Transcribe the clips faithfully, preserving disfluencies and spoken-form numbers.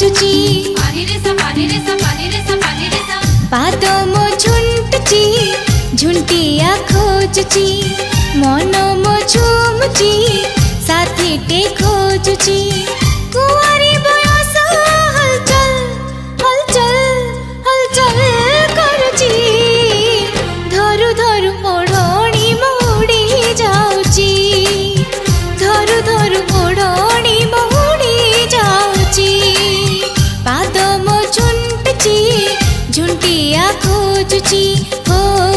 खोजुची पाद मो झुंटुची झुंटिया खोजुची मन मो झुमुची साथी टे खोजुची कुआरी बयस हलचल हलचल हलचल करुची धरु धरु ओढ़णी मोड़ी जाऊची धरु धरु ओढ़णी मोड़ी जाऊची पाद मो झुंटुची झुंटिया खोजुची हो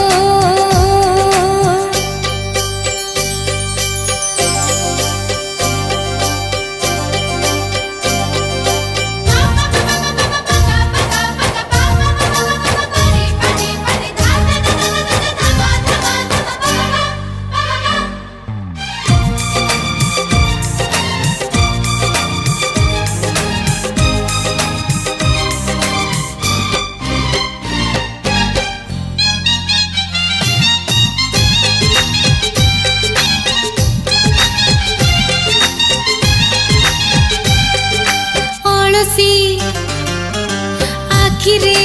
आखिरे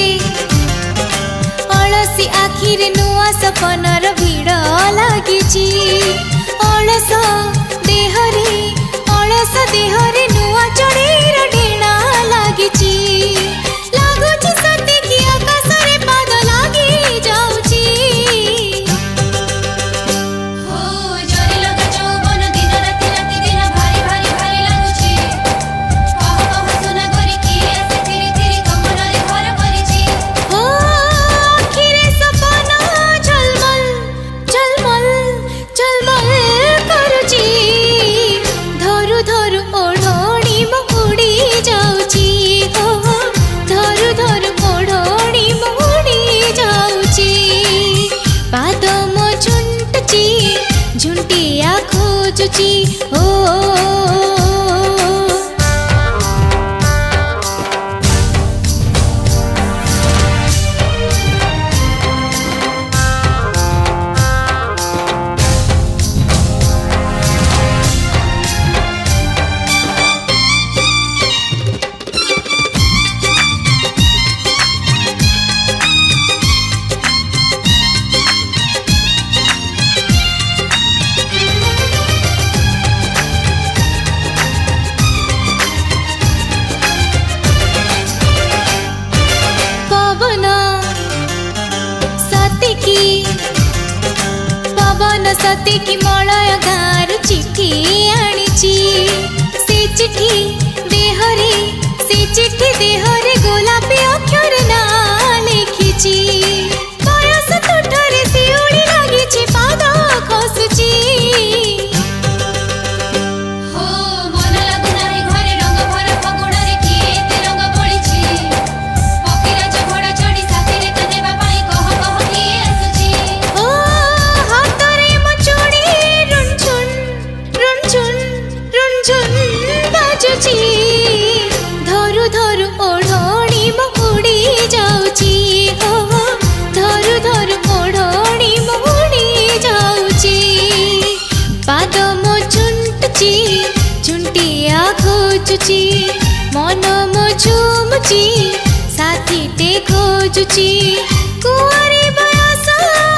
अलसी आखिरे नुआ सपनर भिड़ लागिची अलस देहरे अलस देहरे नुआ चढ़ेर डेणा लागिची लागुची सती कि आकाशरे पाद लागी जाउची हो जरी लगा चौबन दिन राति राति दिन भारी भारी भारी लागुची कह कह सुना करी कि आसे धीरे धीरे कमलरे घर परिची हो आखिरे सपना झलमल झलमल झलमल करुची धरु धरु ओढ़णी मुड़ी जाउची हो धरु धरु ओढ़णी मुड़ी जाउची पाद मो झुंटुची झुंटिया खोजुची हो पवन सती की मलय गार चिठी आनीची से चिठी देहरे से चिठी देहरे गोलापी अक्षर ना लिखिची बयस तुठरे सिउड़ी लागिची पाद खसुची हो मन लागु नाही घरे रंग भर फगुणरे किए ते रंग बोलिची पकीरा झगड़ा चढ़ी साथी रे कनेबा पाई कह कह किए आसुची ओ हातरे मो चूड़ी रुनझुन रुनझुन रुनझुन बाजुची धरु धरु ओढ़णी मुड़ी जाउची हो धरु धरु ओढ़णी मुड़ी जाउची पाद मो झुंटुची झुंटिया खोजुची मन मो झुमुची साथी टे खोजुची कुआरी बयस